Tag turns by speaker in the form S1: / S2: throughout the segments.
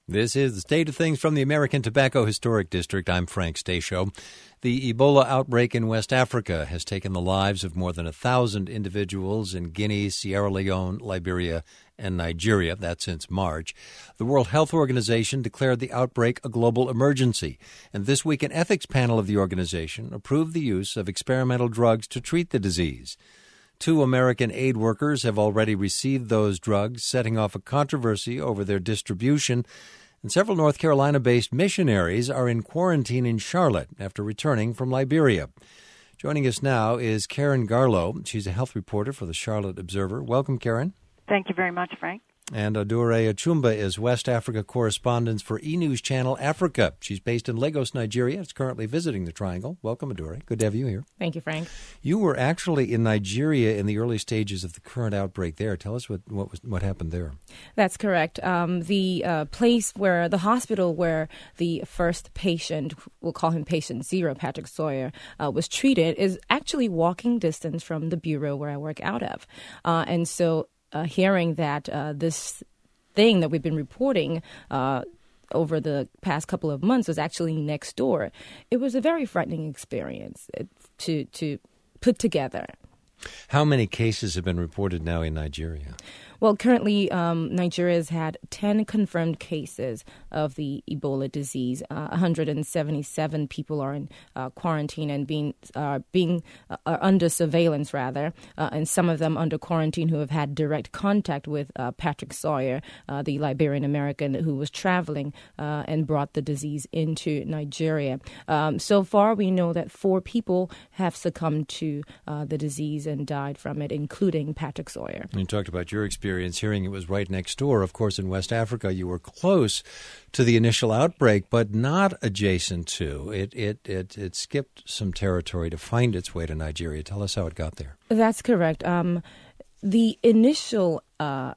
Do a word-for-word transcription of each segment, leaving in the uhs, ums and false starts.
S1: This is the State of Things from the American Tobacco Historic District. I'm Frank Stasio. The Ebola outbreak in West Africa has taken the lives of more than a thousand individuals in Guinea, Sierra Leone, Liberia, and Nigeria. That's since March. The World Health Organization declared the outbreak a global emergency. And this week, an ethics panel of the organization approved the use of experimental drugs to treat the disease. Two American aid workers have already received those drugs, setting off a controversy over their distribution. And several North Carolina-based missionaries are in quarantine in Charlotte after returning from Liberia. Joining us now is Karen Garlow. She's a health reporter for the Charlotte Observer. Welcome, Karen.
S2: Thank you very much, Frank.
S1: And Adure Achumba is West Africa correspondent for E! News Channel Africa. She's based in Lagos, Nigeria. Is currently visiting the Triangle. Welcome, Adure. Good to have you here.
S3: Thank you, Frank.
S1: You were actually in Nigeria in the early stages of the current outbreak there. Tell us what what, was, what happened there.
S3: That's correct. Um, the uh, place where, the hospital where the first patient, we'll call him patient zero, Patrick Sawyer, uh, was treated is actually walking distance from the bureau where I work out of. Uh, and so Uh, hearing that uh, this thing that we've been reporting uh, over the past couple of months was actually next door, it was a very frightening experience to to put together.
S1: How many cases have been reported now in Nigeria?
S3: Well, currently, um, Nigeria has had ten confirmed cases of the Ebola disease. Uh, one hundred seventy-seven people are in uh, quarantine and being uh, being uh, are under surveillance, rather, uh, and some of them under quarantine who have had direct contact with uh, Patrick Sawyer, uh, the Liberian American who was traveling uh, and brought the disease into Nigeria. Um, so far, we know that four people have succumbed to uh, the disease and died from it, including Patrick Sawyer.
S1: You talked about your experience. Hearing it was right next door. Of course, in West Africa, you were close to the initial outbreak, but not adjacent to. It it it, it skipped some territory to find its way to Nigeria. Tell us how it got there.
S3: That's correct. Um, the initial uh,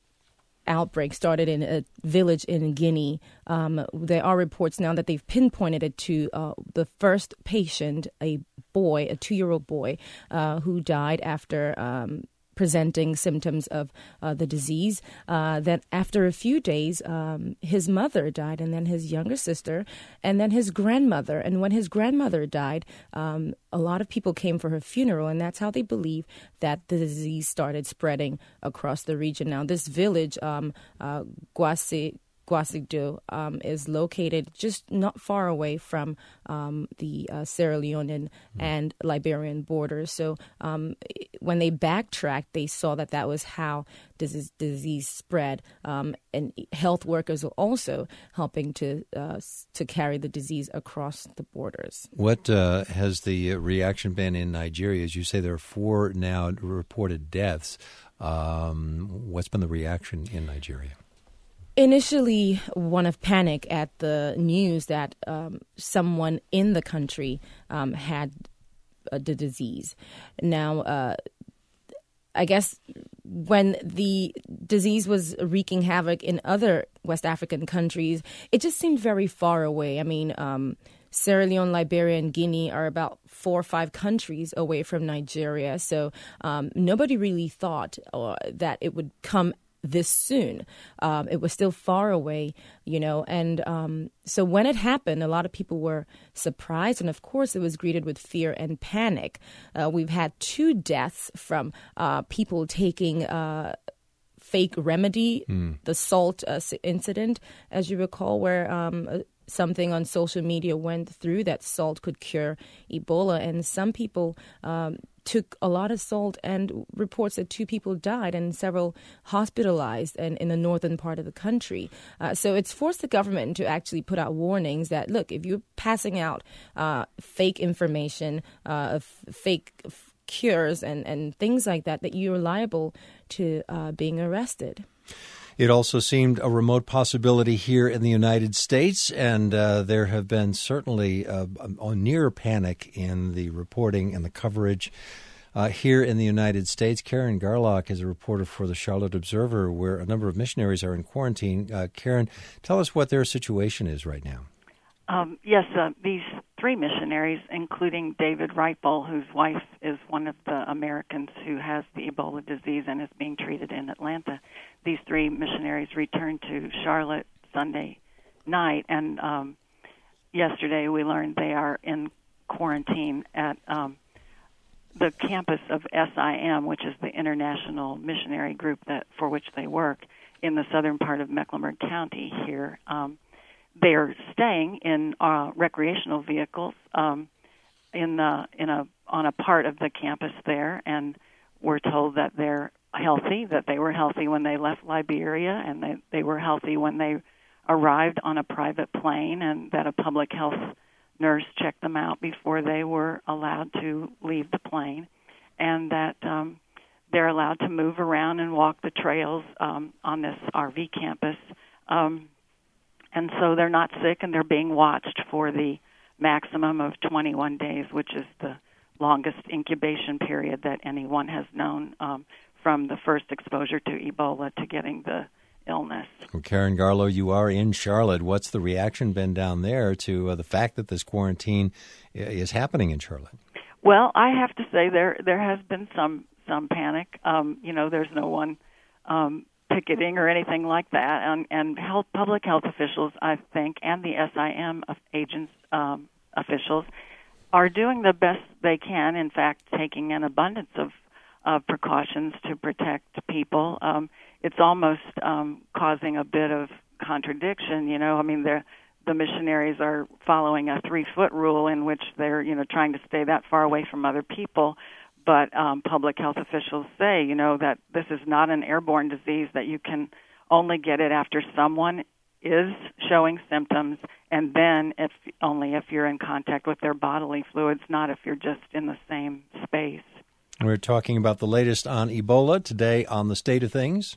S3: outbreak started in a village in Guinea. Um, there are reports now that they've pinpointed it to uh, the first patient, a boy, a two-year-old boy, uh, who died after Um, presenting symptoms of uh, the disease. Uh, that after a few days, um, his mother died, and then his younger sister, and then his grandmother. And when his grandmother died, um, a lot of people came for her funeral, and that's how they believe that the disease started spreading across the region. Now, this village, um, uh, Gwasi, Gwasigdo, um, is located just not far away from um, the uh, Sierra Leonean and Liberian borders. So um, when they backtracked, they saw that that was how this disease spread. Um, and health workers are also helping to uh, to carry the disease across the borders.
S1: What uh, has the reaction been in Nigeria? As you say, there are four now reported deaths. Um, what's been the reaction in Nigeria?
S3: Initially, one of panic at the news that um, someone in the country um, had uh, the disease. Now, uh, I guess when the disease was wreaking havoc in other West African countries, it just seemed very far away. I mean, um, Sierra Leone, Liberia, and Guinea are about four or five countries away from Nigeria. So um, nobody really thought uh, that it would come this soon. Um, it was still far away, you know, and um, so when it happened, a lot of people were surprised, and of course it was greeted with fear and panic. Uh, we've had two deaths from uh, people taking uh, fake remedy, mm. the salt uh, incident, as you recall, where um, something on social media went through that salt could cure Ebola, and some people um, took a lot of salt, and reports that two people died and several hospitalized and in the northern part of the country. Uh, so it's forced the government to actually put out warnings that, look, if you're passing out uh, fake information, uh, f- fake f- cures and, and things like that, that you're liable to uh, being arrested.
S1: It also seemed a remote possibility here in the United States, and uh, there have been certainly uh, a near panic in the reporting and the coverage uh, here in the United States. Karen Garlock is a reporter for the Charlotte Observer, where a number of missionaries are in quarantine. Uh, Karen, tell us what their situation is right now.
S2: Um, yes, uh, these three missionaries, including David Reipel, whose wife is one of the Americans who has the Ebola disease and is being treated in Atlanta. These three missionaries returned to Charlotte Sunday night, and um, yesterday we learned they are in quarantine at um, the campus of S I M, which is the international missionary group that for which they work in the southern part of Mecklenburg County here. Um, they are staying in uh, recreational vehicles um, in the in a on a part of the campus there, and we're told that they're healthy, that they were healthy when they left Liberia, and they, they were healthy when they arrived on a private plane, and that a public health nurse checked them out before they were allowed to leave the plane, and that um, they're allowed to move around and walk the trails um, on this R V campus. Um, and so they're not sick, and they're being watched for the maximum of twenty-one days, which is the longest incubation period that anyone has known um, from the first exposure to Ebola to getting the illness.
S1: Well, Karen Garlow, you are in Charlotte. What's the reaction been down there to uh, the fact that this quarantine is happening in Charlotte?
S2: Well, I have to say there there has been some some panic. Um, you know, there's no one um, picketing or anything like that, and, and health, public health officials, I think, and the S I M agents um, officials are doing the best they can. In fact, taking an abundance of uh, precautions to protect people. Um, it's almost um, causing a bit of contradiction. You know, I mean, they're the missionaries are following a three-foot rule in which they're, you know, trying to stay that far away from other people. But um, public health officials say, you know, that this is not an airborne disease, that you can only get it after someone is showing symptoms, and then if only if you're in contact with their bodily fluids, not if you're just in the same space.
S1: We're talking about the latest on Ebola today on The State of Things.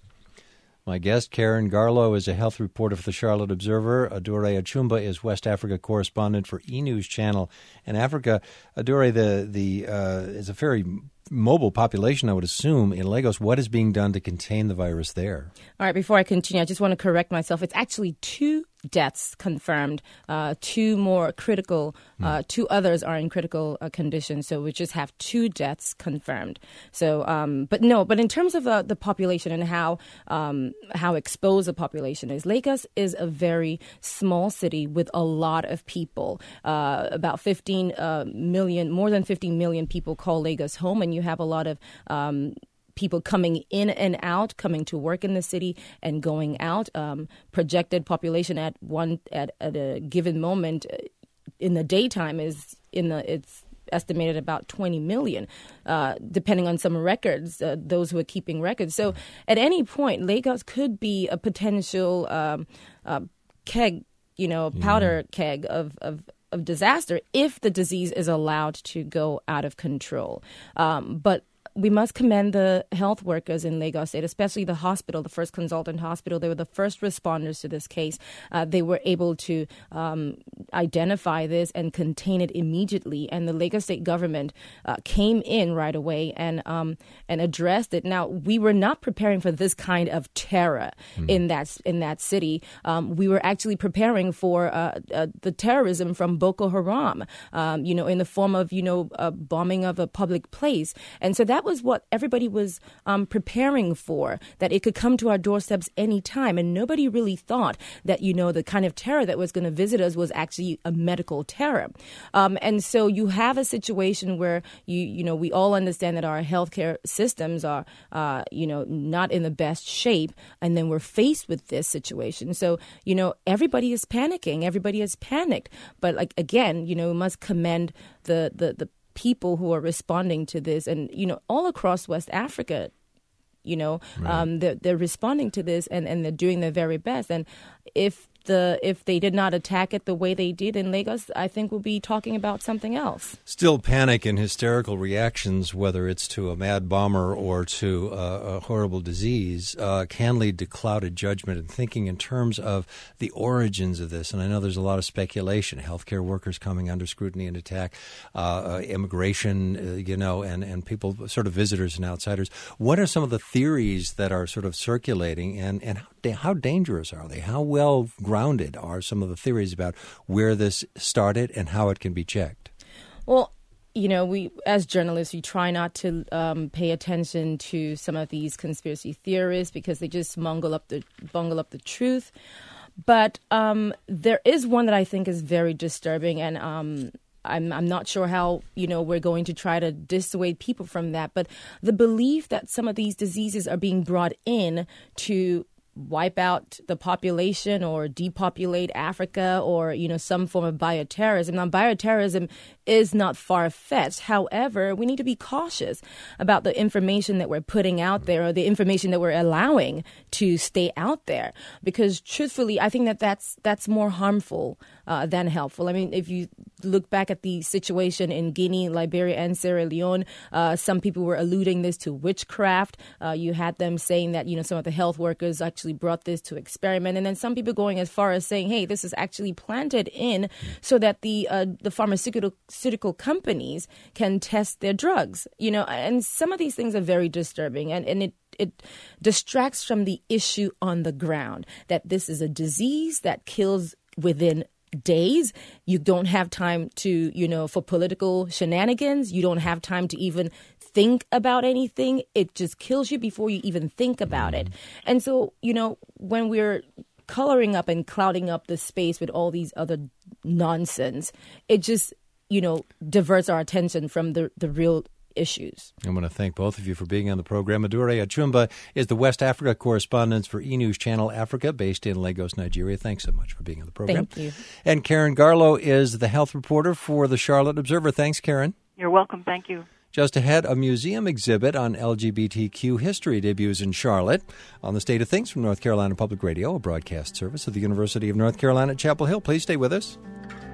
S1: My guest, Karen Garlow, is a health reporter for the Charlotte Observer. Adure Achumba is West Africa correspondent for E! News Channel in Africa. Adure, the the uh, is a very mobile population, I would assume, in Lagos. What is being done to contain the virus there?
S3: All right, before I continue, I just want to correct myself. It's actually two deaths confirmed, uh, two more critical, uh, mm. two others are in critical uh, condition. So we just have two deaths confirmed. So, um, but no, but in terms of uh, the population and how um, how exposed the population is, Lagos is a very small city with a lot of people. Uh, about fifteen uh, million, more than fifteen million people call Lagos home, and you have a lot of um, people coming in and out, coming to work in the city and going out. Um, projected population at one at, at a given moment in the daytime is in the it's estimated about twenty million, uh, depending on some records, uh, those who are keeping records. So at any point, Lagos could be a potential um, uh, keg, you know, powder mm. keg of, of of disaster if the disease is allowed to go out of control. Um, but we must commend the health workers in Lagos State, especially the hospital, the First Consultant Hospital. They were the first responders to this case. Uh, they were able to um, identify this and contain it immediately. And the Lagos State government uh, came in right away and um, and addressed it. Now, we were not preparing for this kind of terror mm. in that in that city. Um, we were actually preparing for uh, uh, the terrorism from Boko Haram, um, you know, in the form of, you know, a bombing of a public place. And so that That was what everybody was um, preparing for, that it could come to our doorsteps any time. And nobody really thought that, you know, the kind of terror that was going to visit us was actually a medical terror. Um, and so you have a situation where, you you know, we all understand that our healthcare systems are, uh, you know, not in the best shape. And then we're faced with this situation. So, you know, everybody is panicking. Everybody is panicked. But like, again, you know, we must commend the the the people who are responding to this, and you know, all across West Africa, you know, right. um, they're, they're responding to this, and, and they're doing their very best. And if the if they did not attack it the way they did in Lagos, I think we'll be talking about something else.
S1: Still, panic and hysterical reactions, whether it's to a mad bomber or to uh, a horrible disease, uh, can lead to clouded judgment and thinking in terms of the origins of this. And I know there's a lot of speculation: healthcare workers coming under scrutiny and attack, uh, uh, immigration, uh, you know, and and people, sort of visitors and outsiders. What are some of the theories that are sort of circulating, and and how, how dangerous are they? How well grounded are some of the theories about where this started and how it can be checked?
S3: Well, you know, we as journalists, we try not to um, pay attention to some of these conspiracy theorists because they just bungle up the bungle up the truth. But um, there is one that I think is very disturbing, and um, I'm I'm not sure how, you know, we're going to try to dissuade people from that. But the belief that some of these diseases are being brought in to wipe out the population or depopulate Africa, or, you know, some form of bioterrorism. Now, bioterrorism is not far-fetched. However, we need to be cautious about the information that we're putting out there, or the information that we're allowing to stay out there, because truthfully, I think that that's, that's more harmful uh, than helpful. I mean, if you look back at the situation in Guinea, Liberia, and Sierra Leone, uh, some people were alluding this to witchcraft. Uh, you had them saying that, you know, some of the health workers actually brought this to experiment, and then some people going as far as saying, hey, this is actually planted in so that the uh, the pharmaceutical pharmaceutical companies can test their drugs, you know, and some of these things are very disturbing, and, and it it distracts from the issue on the ground, that this is a disease that kills within days. You don't have time to, you know, for political shenanigans. You don't have time to even think about anything. It just kills you before you even think about it. And so, you know, when we're coloring up and clouding up the space with all these other nonsense, it just, you know, diverts our attention from the, the real issues.
S1: I want to thank both of you for being on the program. Adure Achumba is the West Africa correspondent for E! News Channel Africa, based in Lagos, Nigeria. Thanks so much for being on the program.
S3: Thank you.
S1: And Karen Garlow is the health reporter for the Charlotte Observer. Thanks, Karen.
S2: You're welcome. Thank you.
S1: Just ahead, a museum exhibit on L G B T Q history debuts in Charlotte. On the State of Things from North Carolina Public Radio, a broadcast service of the University of North Carolina at Chapel Hill. Please stay with us.